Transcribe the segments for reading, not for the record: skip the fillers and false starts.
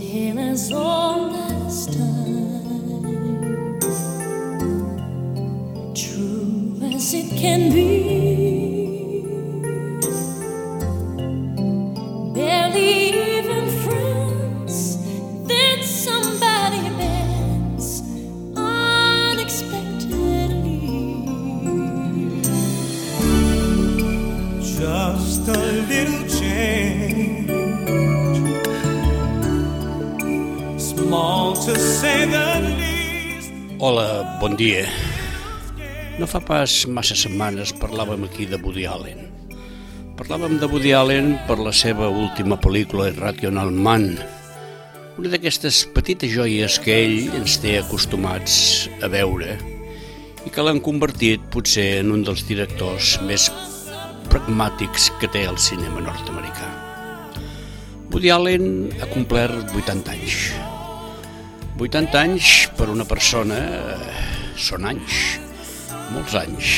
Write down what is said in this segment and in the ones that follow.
tale as old as time, true as it can be. Barely even friends, then somebody bends unexpectedly. Just a little change, small to say the least. Hola, bon dia. No fa pas massa setmanes parlàvem aquí de Woody Allen. Parlàvem de Woody Allen per la seva última pel·lícula, Irrational Man, una d'aquestes petites joies que ell ens té acostumats a veure i que l'han convertit potser en un dels directors més pragmàtics que té el cinema nord-americà. Woody Allen ha complert 80 anys. 80 anys per una persona són anys, molts anys.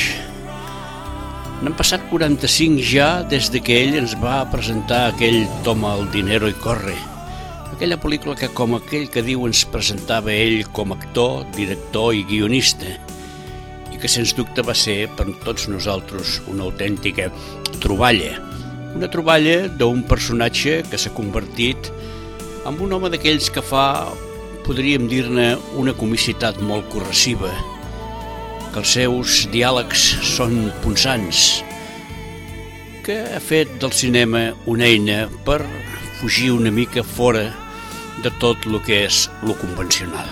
N'han passat 45 ja des que ell ens va presentar aquell Toma el dinero y corre, aquella pel·lícula que, com aquell que diu, ens presentava ell com a actor, director i guionista, i que sens dubte va ser per tots nosaltres una autèntica troballa. Una troballa d'un personatge que s'ha convertit en un home d'aquells que fa, podríem dir-ne, una comicitat molt corrosiva, que els seus diàlegs són punzants, que ha fet del cinema una eina per fugir una mica fora de tot el que és lo convencional.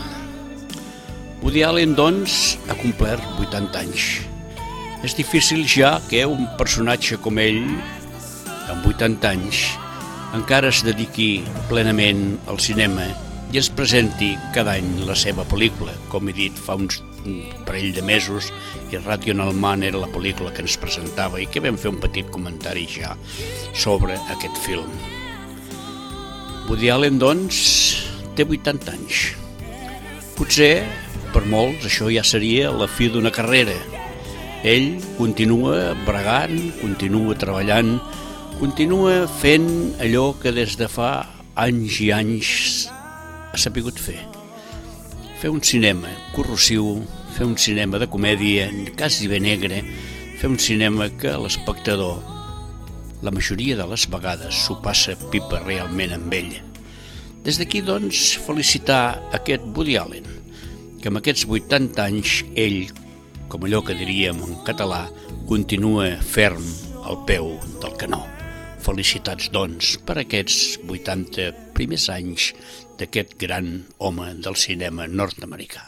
Woody Allen, doncs, ha complert 80 anys. És difícil ja que un personatge com ell, amb 80 anys, encara es dediqui plenament al cinema i ens presenti cada any la seva pel·lícula. Com he dit, fa un parell de mesos, Irrational Man era la pel·lícula que ens presentava i que vam fer un petit comentari ja sobre aquest film. Woody Allen, doncs, té 80 anys. Potser, per molts, això ja seria la fi d'una carrera. Ell continua bregant, continua treballant, continua fent allò que des de fa anys i anys ha sapigut fer. Fer un cinema corrosiu, fer un cinema de comèdia, quasi bé negre, fer un cinema que l'espectador, la majoria de les vegades, s'ho passa pipa realment amb ell. Des d'aquí, doncs, felicitar aquest Woody Allen, que amb aquests 80 anys ell, com allò que diríem en català, continua ferm al peu del canó. Felicitats, doncs, per aquests 80 primers anys d'aquest gran home del cinema nord-americà.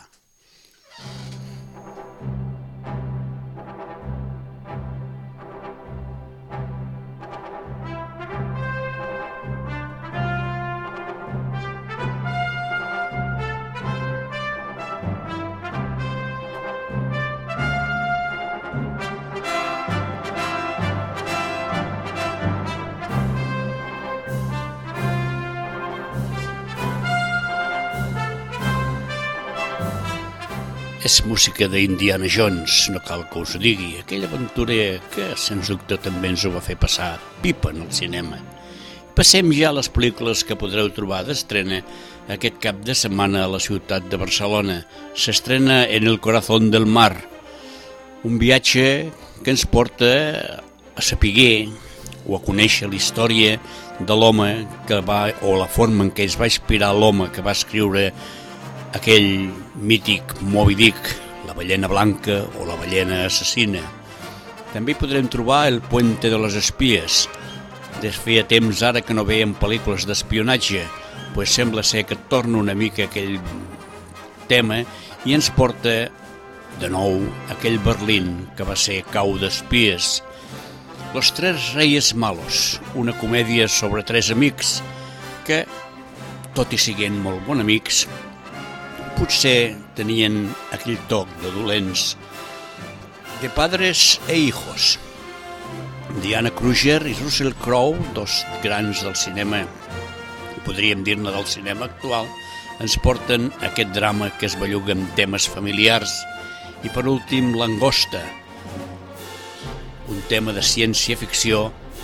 És música d'Indiana Jones, no cal que us ho digui, aquella aventura que, sens dubte, també ens ho va fer passar pipa en el cinema. Passem ja a les pel·lícules que podreu trobar d'estrena aquest cap de setmana a la ciutat de Barcelona. S'estrena En el corazón del mar, un viatge que ens porta a saber o a conèixer la història de l'home que va, o la forma en què es va inspirar l'home que va escriure aquell mític Moby Dick, la ballena blanca o la ballena assassina. També hi podrem trobar El puente de les espies. Des feia temps ara que no veiem pel·lícules d'espionatge, pues sembla ser que torna una mica aquell tema i ens porta de nou aquell Berlín que va ser cau d'espies. Los tres reyes malos, una comèdia sobre tres amics que, tot i siguent molt bons amics, potser tenien aquell toc de dolents. De padres e hijos. Diana Kruger i Russell Crowe, dos grans del cinema, podríem dir-ne del cinema actual, ens porten aquest drama que es belluga amb temes familiars. I per últim, Langosta, un tema de ciència-ficció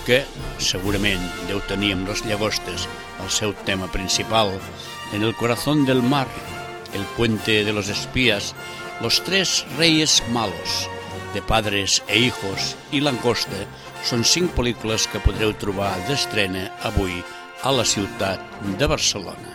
que segurament deu tenir amb les llagostes el seu tema principal. En el corazón del mar, El puente de los espías, Los tres reyes malos, De padres e hijos i Langosta són 5 pel·lícules que podreu trobar d'estrena avui a la ciutat de Barcelona.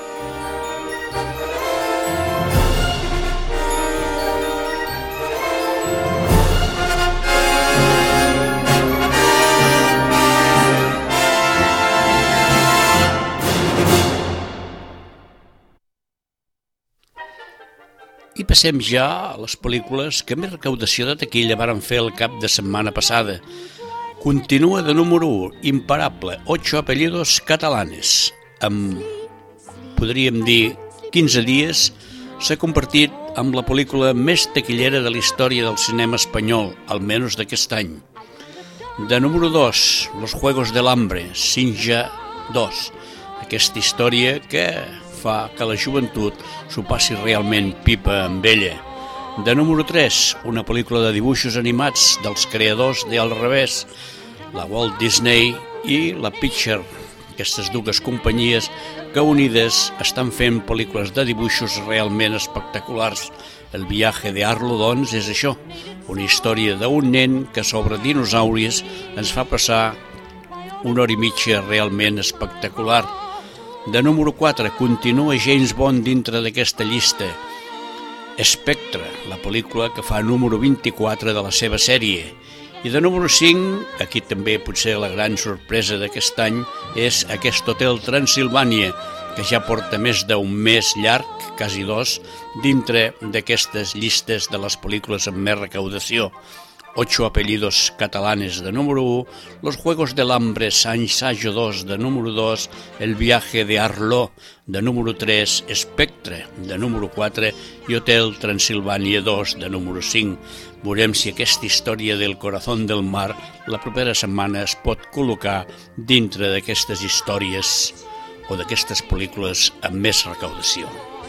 I passem ja a les pel·lícules que més recaudació de taquilla varen fer el cap de setmana passada. Continua de número 1, imparable, 8 apellidos catalanes. Amb, podríem dir, 15 dies, s'ha convertit en la pel·lícula més taquillera de la història del cinema espanyol, almenys d'aquest any. De número 2, Los Juegos del Hambre, Sinja 2. Aquesta història que fa que la joventut s'ho passi realment pipa amb ella. De número 3, una pel·lícula de dibuixos animats dels creadors de Al Revés, la Walt Disney i la Picture, aquestes dues companyies que unides estan fent pel·lícules de dibuixos realment espectaculars. El viatge de Arlo, doncs, és això, una història d'un nen que sobre dinosauris ens fa passar una hora i mitja realment espectacular. De número 4, continua James Bond dintre d'aquesta llista. Spectre, la pel·lícula que fa número 24 de la seva sèrie. I de número 5, aquí també potser la gran sorpresa d'aquest any, és aquest Hotel Transilvània, que ja porta més d'un mes llarg, quasi 2, dintre d'aquestes llistes de les pel·lícules amb més recaudació. 8 apellidos catalanes de número 1, Los Juegos del Hambre, Ensayo 2 de número 2, El viaje de Arlo de número 3, Spectre de número 4 i Hotel Transilvània 2 de número 5. Veurem si aquesta història del corazón del mar la propera setmana es pot col·locar dintre d'aquestes històries o d'aquestes pel·lícules amb més recaudació.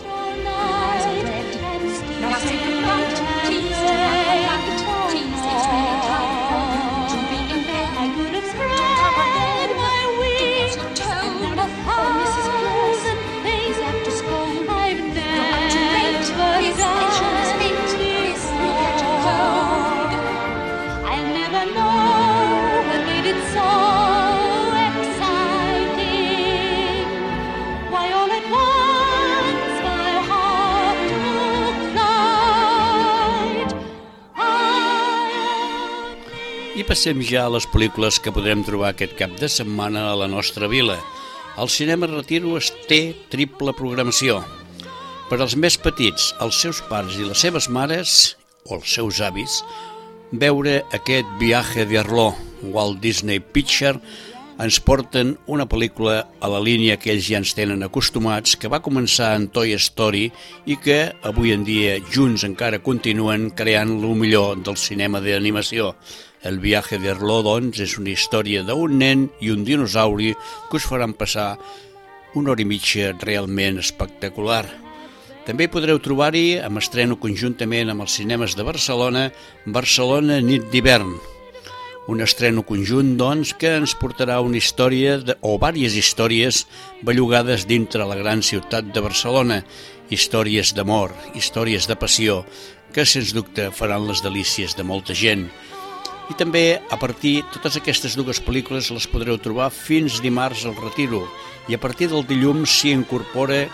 I passem ja a les pel·lícules que podrem trobar aquest cap de setmana a la nostra vila. El cinema Retiro té triple programació. Per als més petits, els seus pares i les seves mares, o els seus avis, veure aquest viatge de Arlo, Walt Disney Picture, ens porten una pel·lícula a la línia que ells ja ens tenen acostumats, que va començar en Toy Story i que avui en dia junts encara continuen creant el millor del cinema d'animació. El viatge de Arlo, doncs, és una història d'un nen i un dinosauri que us faran passar una hora i mitja realment espectacular. També podreu trobar-hi, amb estreno conjuntament amb els cinemes de Barcelona, Barcelona nit d'hivern. Un estreno conjunt, doncs, que ens portarà una història o diverses històries bellugades dintre la gran ciutat de Barcelona. Històries d'amor, històries de passió, que sens dubte faran les delícies de molta gent. I també, a partir de totes aquestes dues pel·lícules les podreu trobar fins dimarts al Retiro. I a partir del dilluns s'hi incorpora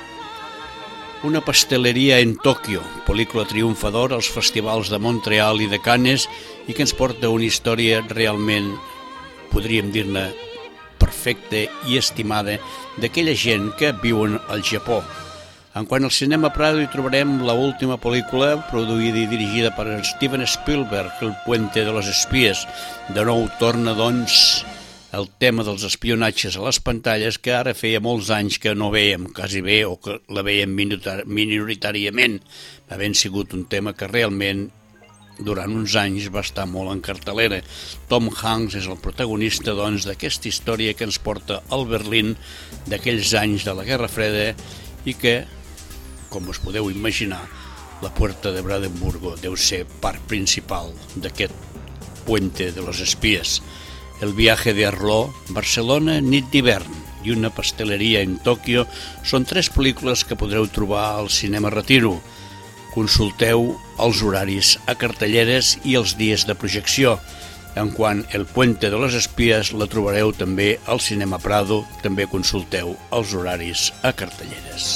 Una pasteleria en Tòquio, pel·lícula triomfadora als festivals de Montreal i de Cannes i que ens porta una història realment, podríem dir-ne, perfecta i estimada d'aquella gent que viuen al Japó. En quant al cinema Prado hi trobarem l'última pel·lícula produïda i dirigida per Steven Spielberg, El puente de los espías. De nou torna, doncs, el tema dels espionatges a les pantalles que ara feia molts anys que no veiem quasi bé o que la veiem minoritàriament. Havent sigut un tema que realment durant uns anys va estar molt en cartelera. Tom Hanks és el protagonista, doncs, d'aquesta història que ens porta al Berlín d'aquells anys de la Guerra Freda i que, com us podeu imaginar, la Puerta de Brandenburgo deu ser part principal d'aquest puente de los espías. El viaje de Arlo, Barcelona, nit d'hivern i una pasteleria en Tòquio són 3 pel·lícules que podreu trobar al Cinema Retiro. Consulteu els horaris a cartelleres i els dies de projecció. En quant El puente de les espías la trobareu també al Cinema Prado, també consulteu els horaris a cartelleres.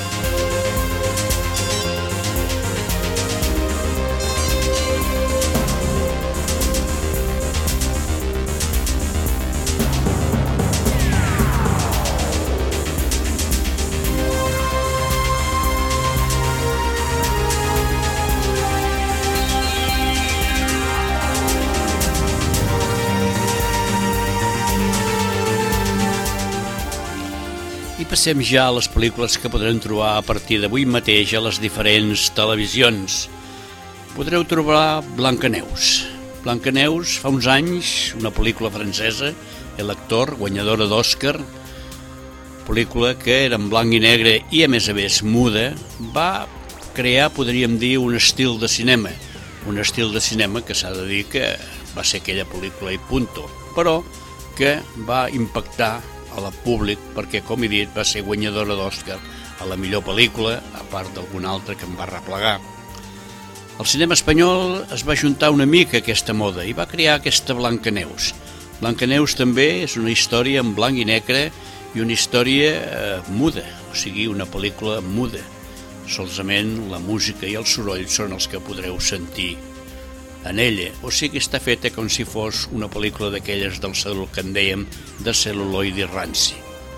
I passem ja a les pel·lícules que podrem trobar a partir d'avui mateix a les diferents televisions. Podreu trobar Blancaneus. Blancaneus, fa uns anys, una pel·lícula francesa, El actor, guanyadora d'Oscar, pel·lícula que era en blanc i negre i a més muda, va crear, podríem dir, un estil de cinema. Un estil de cinema que s'ha de dir que va ser aquella pel·lícula i punto, però que va impactar a la públic perquè, com he dit, va ser guanyadora d'Oscar a la millor pel·lícula, a part d'alguna altra que em va replegar. El cinema espanyol es va juntar una mica a aquesta moda i va crear aquesta Blancaneus. Blancaneus també és una història en blanc i negre i una història muda, o sigui, una pel·lícula muda. Solament la música i el soroll són els que podreu sentir en ella, o sigui, està feta com si fos una pel·lícula d'aquelles del que en dèiem de cel·luloide ranci.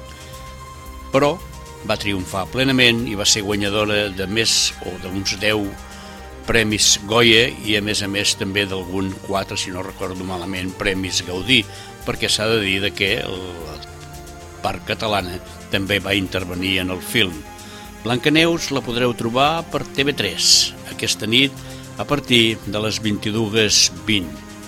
Però va triomfar plenament i va ser guanyadora de més o d'uns 10 premis Goya i a més també d'algun 4, si no recordo malament, premis Gaudí, perquè s'ha de dir que la part catalana també va intervenir en el film. Blancaneus la podreu trobar per TV3 aquesta nit a partir de les 22:20.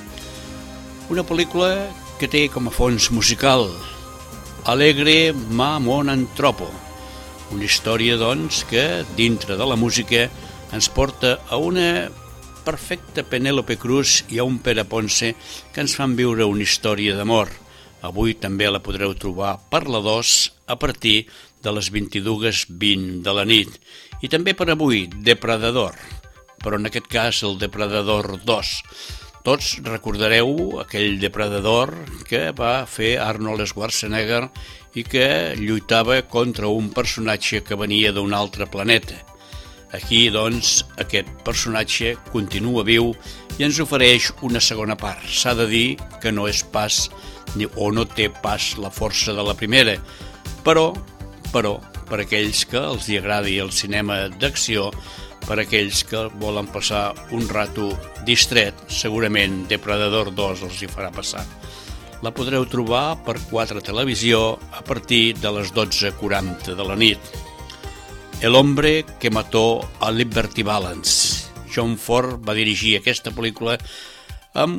Una pel·lícula que té com a fons musical Allegre ma mon antropo, una història, doncs, que dintre de la música ens porta a una perfecta Penélope Cruz i a un Pere Ponce que ens fan viure una història d'amor. Avui també la podreu trobar per la 2 a partir de les 22:20 de la nit. I també per avui, Depredador, però en aquest cas el Depredador 2. Tots recordareu aquell Depredador que va fer Arnold Schwarzenegger i que lluitava contra un personatge que venia d'un altre planeta. Aquí, doncs, aquest personatge continua viu i ens ofereix una segona part. S'ha de dir que no és pas, o no té pas la força de la primera, però, per aquells que els agradi el cinema d'acció, per aquells que volen passar un rato distret, segurament Depredador 2 els hi farà passar. La podreu trobar per 4 Televisió a partir de les 12:40 de la nit. El hombre que mató a Liberty Valance. John Ford va dirigir aquesta pel·lícula amb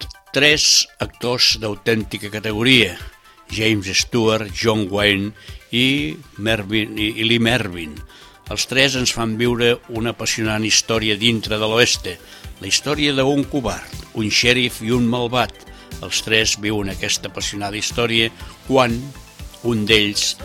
3 actors d'autèntica categoria: James Stewart, John Wayne i Lee Marvin. Els 3 ens fan viure una apassionant història dintre de l'oeste, la història d'un covard, un xèrif i un malvat. Els 3 viuen aquesta apassionada història quan un d'ells,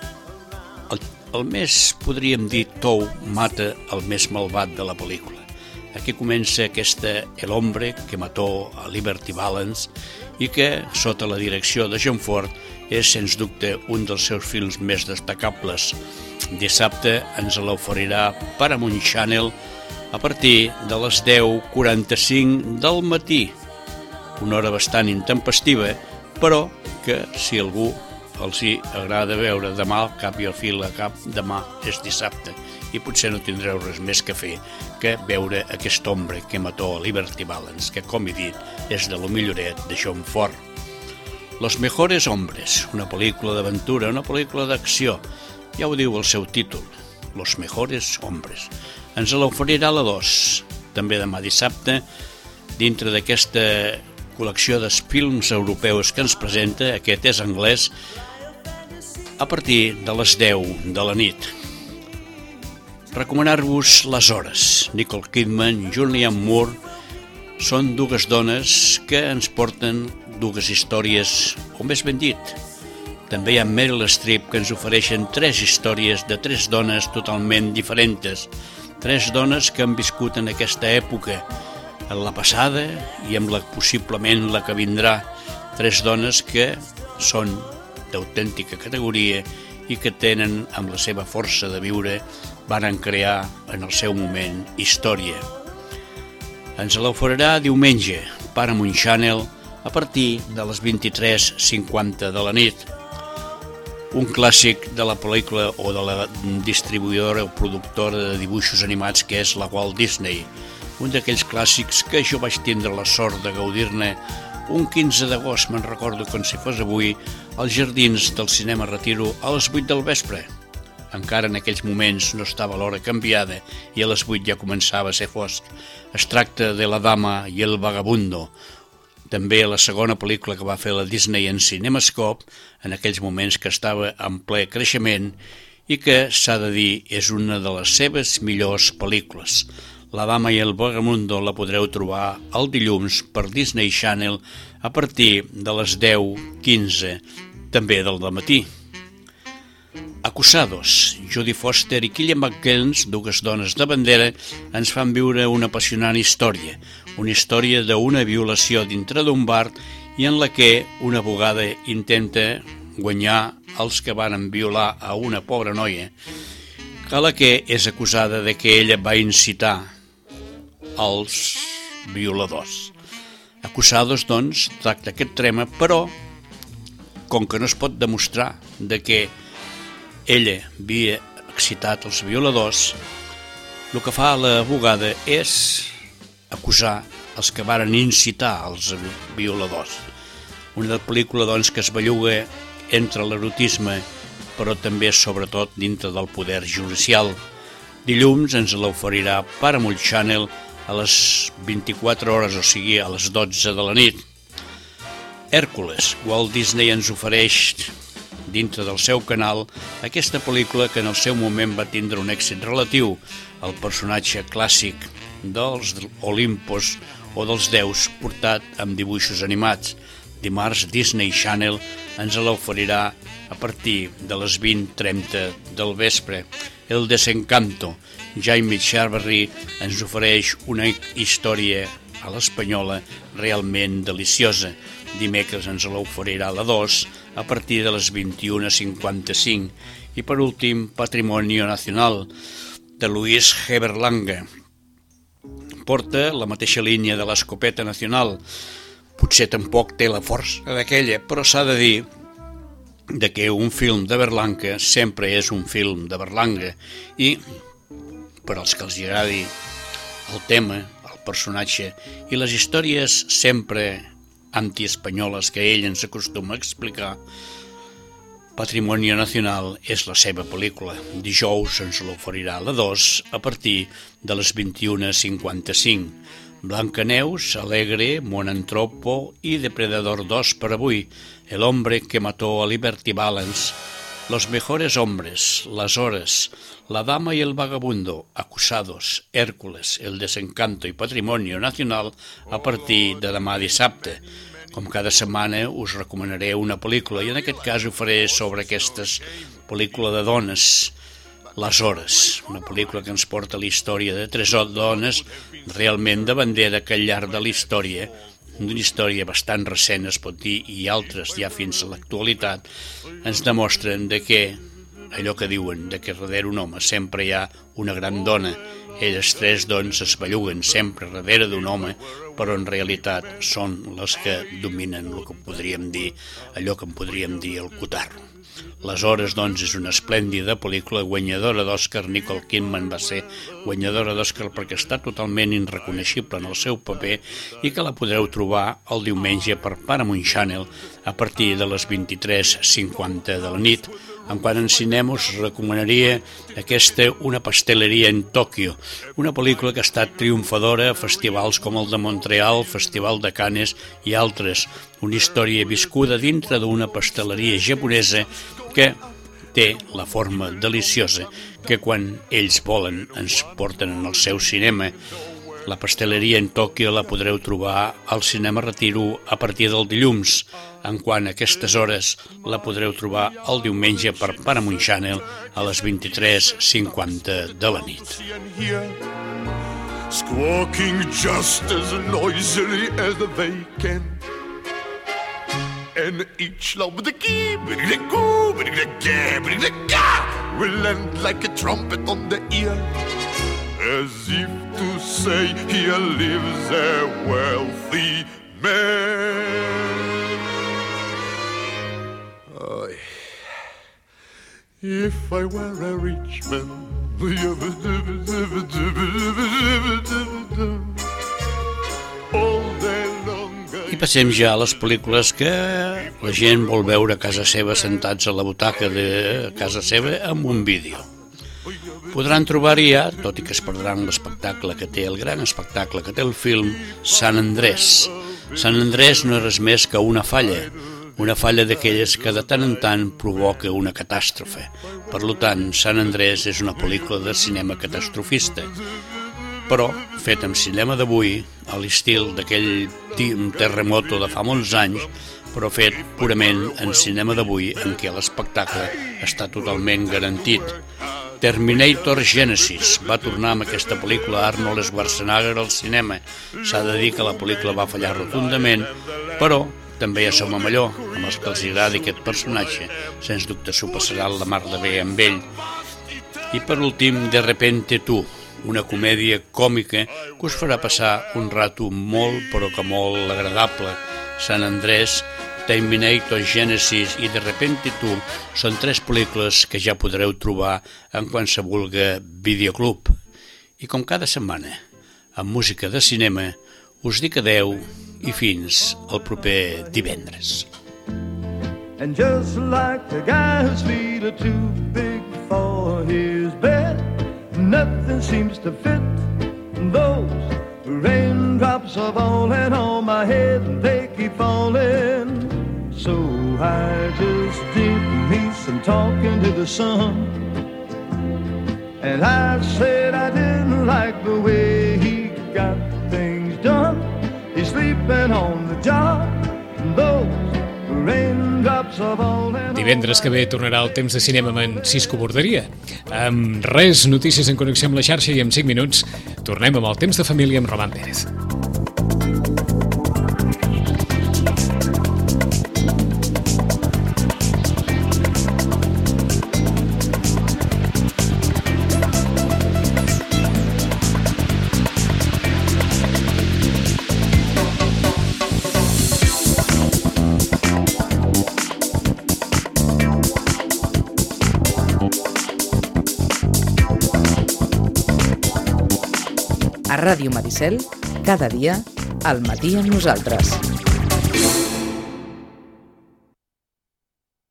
el més, podríem dir, tou, mata el més malvat de la pel·lícula. Aquí comença aquesta El hombre que mató a Liberty Valance i que, sota la direcció de John Ford, és, sens dubte, un dels seus films més destacables. Dissabte ens l'oferirà Paramount Channel a partir de les 10:45 del matí. Una hora bastant intempestiva, però que, si algú els hi agrada veure demà al cap i al fil a cap, demà és dissabte i potser no tindreu res més que fer que veure aquest hombre que mató a Liberty Valance, que, com he dit, és de lo milloret de John Ford. Los mejores hombres, una pel·lícula d'aventura, una pel·lícula d'acció. Ja ho diu el seu títol, Los mejores hombres. Ens l'oferirà la 2, també demà dissabte, dintre d'aquesta col·lecció de films europeus que ens presenta, aquest és anglès, a partir de les 10 de la nit. Recomanar-vos Les hores. Nicole Kidman, Julianne Moore, són 2 dones que ens porten dues històries, o més ben dit, també hi ha Meryl Streep, que ens ofereixen 3 històries de 3 dones totalment diferents, 3 dones que han viscut en aquesta època, en la passada i amb possiblement la que vindrà, 3 dones que són d'autèntica categoria i que tenen, amb la seva força de viure, van crear en el seu moment història. Ens l'oferirà diumenge, Paramount Channel, a partir de les 23:50 de la nit. Un clàssic de la pel·lícula o de la distribuïdora o productora de dibuixos animats que és la Walt Disney. Un d'aquells clàssics que jo vaig tindre la sort de gaudir-ne un 15 d'agost, me'n recordo com si fos avui, als jardins del cinema Retiro a les 8 del vespre. Encara en aquells moments no estava l'hora canviada i a les 8 ja començava a ser fosc. Es tracta de La dama i el vagabundo, també la segona pel·lícula que va fer la Disney en Cinemascope, en aquells moments que estava en ple creixement i que, s'ha de dir, és una de les seves millors pel·lícules. La dama i el vagabundo la podreu trobar el dilluns per Disney Channel a partir de les 10:15, també del dematí. Acusados, Jodie Foster i Cillian McKellen, dues dones de bandera, ens fan viure una apassionant història, una història d'una violació dintre d'un bar i en la que una abogada intenta guanyar els que van violar a una pobra noia, a la que és acusada de que ella va incitar els violadors. Acusados, doncs, tracta aquest tema, però com que no es pot demostrar de que ella havia excitat els violadors, el que fa l'abogada és acusar els que varen incitar els violadors. Una pel·lícula, doncs, que es belluga entre l'erotisme, però també, sobretot, dintre del poder judicial. Dilluns ens l'oferirà Paramount Channel a les 24 hores, o sigui, a les 12 de la nit. Hèrcules, Walt Disney ens ofereix dintre del seu canal aquesta pel·lícula que en el seu moment va tindre un èxit relatiu, el personatge clàssic dels Olimpos o dels déus portat amb dibuixos animats. Dimarts Disney Channel ens l'oferirà a partir de les 20:30 del vespre. El Desencanto, Jaime Cherberry ens ofereix una història a l'espanyola realment deliciosa. Dimecres ens l'oferirà a la 2 a partir de les 21:55. I per últim, Patrimonio Nacional, de Luis G. Berlanga. Porta la mateixa línia de l'Escopeta Nacional. Potser tampoc té la força d'aquella, però s'ha de dir que un film de Berlanga sempre és un film de Berlanga. I per als que els agradi el tema, el personatge i les històries sempre antiespanyoles que ell ens acostuma a explicar, Patrimonio Nacional és la seva pel·lícula. Dijous ens l'oferirà a la 2 a partir de les 21:55. Blancaneus, Alegre, Monantropo i Depredador 2 per avui. El hombre que mató a Liberty Balance, Los mejores hombres, Las horas, La dama y el vagabundo, Acusados, Hèrcules, El desencanto i Patrimonio Nacional a partir de demà dissabte. Com cada setmana us recomanaré una pel·lícula i en aquest cas ho faré sobre aquestes pel·lícules de dones, Les hores, una pel·lícula que ens porta la història de 3 dones realment de bandera que al llarg de la història, d'una història bastant recent es pot dir, i altres ja fins a l'actualitat, ens demostren de que allò que diuen, de que darrere un home sempre hi ha una gran dona. Elles 3, doncs, es belluguen sempre darrere d'un home, però en realitat són les que dominen el que podríem dir, allò que en podríem dir el cotarro. Les hores, doncs, és una esplèndida pel·lícula guanyadora d'Oscar. Nicole Kidman va ser guanyadora d'Oscar perquè està totalment irreconeixible en el seu paper i que la podreu trobar el diumenge per Paramount Channel a partir de les 23:50 de la nit. En quant en cinema us recomanaria Una pasteleria en Tòquio, una pel·lícula que ha estat triomfadora a festivals com el de Montreal, Festival de Cannes i altres. Una història viscuda dintre d'una pasteleria japonesa que té la forma deliciosa que quan ells volen ens porten en el seu cinema. La Pasteleria en Tòquio la podreu trobar al Cinema Retiro a partir del dilluns, en quant a aquestes hores la podreu trobar el diumenge per Paramount Channel a les 23:50 de la nit. Squawking just as noisily as they can, and each love with the key, biddy-da-goo, biddy-da-ga, biddy-da-ga, will end like a trumpet on the ear, as if to say, here lives a wealthy man. If I were a rich man, all day long. I passem ja a les pel·lícules que la gent vol veure a casa seva sentats a la butaca de casa seva amb un vídeo. Podran trobar-hi ja, tot i que es perdran l'espectacle que té, el gran espectacle que té el film, Sant Andrés. Sant Andrés no és res més que una falla d'aquelles que de tant en tant provoca una catàstrofe. Per tant, Sant Andrés és una pel·lícula de cinema catastrofista, però fet amb cinema d'avui, a l'estil d'aquell terremoto de fa molts anys, però fet purament en cinema d'avui, en què l'espectacle està totalment garantit. Terminator Genesis va tornar amb aquesta pel·lícula Arnold Schwarzenegger al cinema. S'ha de dir que la pel·lícula va fallar rotundament, però també ja som a Malló, amb els que els agradi aquest personatge, sens dubte s'ho passaran la mar de bé amb ell. I per últim, De repente tu, una comèdia còmica que us farà passar un rato molt, però que molt agradable. Sant Andrés, Terminator Genesis i De repente tu són 3 pel·lícules que ja podreu trobar en qualsevol videoclub. I com cada setmana, amb música de cinema, us dic adeu i fins al proper divendres. And just like the guy whose feet are too big for his bed, nothing seems to fit. Those raindrops are falling on my head and they keep falling. So I just did me some talking to the sun, and I said I didn't like the way he got things done. He's sleeping on the job, those raindrops are falling. Divendres que ve tornarà el temps de cinema amb en Cisco Borderia. Amb res, notícies en connexió amb la xarxa i en 5 minuts tornem amb el temps de família amb Roman Pérez. A Ràdio Maricel, cada dia, al matí amb nosaltres.